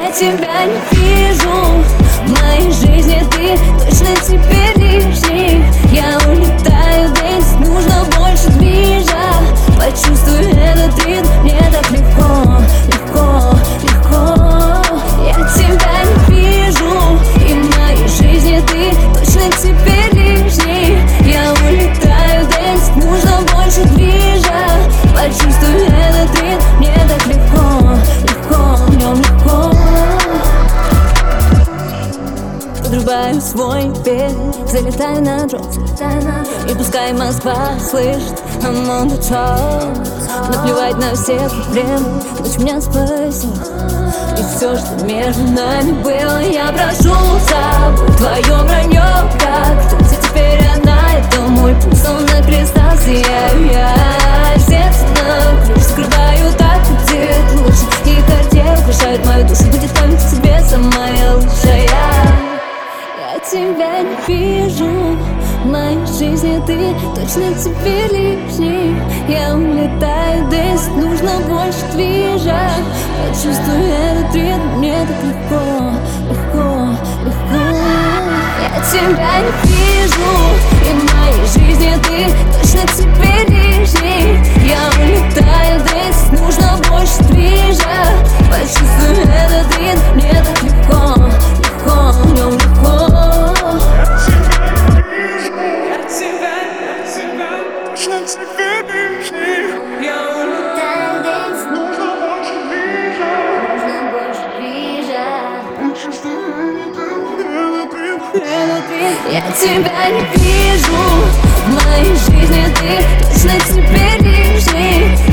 Я тебя не вижу, в моей жизни ты точно теперь лишний. Я улетаю, здесь нужно больше движа. Почувствуй этот ритм, мне так легко, легко, легко. Я тебя не вижу, и в моей жизни ты точно теперь лишний. Я улетаю, здесь нужно больше движа. Почувствуй этот ритм, мне так легко, легко, в нем легко. Подрубаю свой бег, залетаю на дрон, и пускай Москва слышит I'm on the top. Наплевать на все проблемы, ночь меня спасет. И все, что между нами было, я прошу, забудь твое вранье. Как ты теперь одна, это мой пульс, он на кристалл, сияю я. Сердце на ключ скрываю, так будет лучше. И карте украшают мою душу, будет память о тебе самая лучшая. Я тебя не вижу, в моей жизни ты точно теперь лишний. Я улетаю, здесь нужно больше движа. Почувствуй этот ритм, мне так легко, легко, легко. Я тебя не вижу, и в моей жизни ты точно теперь лишний. Я улетаю, здесь нужно больше движа. Почувствуй этот ритм, мне так легко, легко, в нем легко. Я тебя не вижу, в моей жизни ты точно теперь лишний.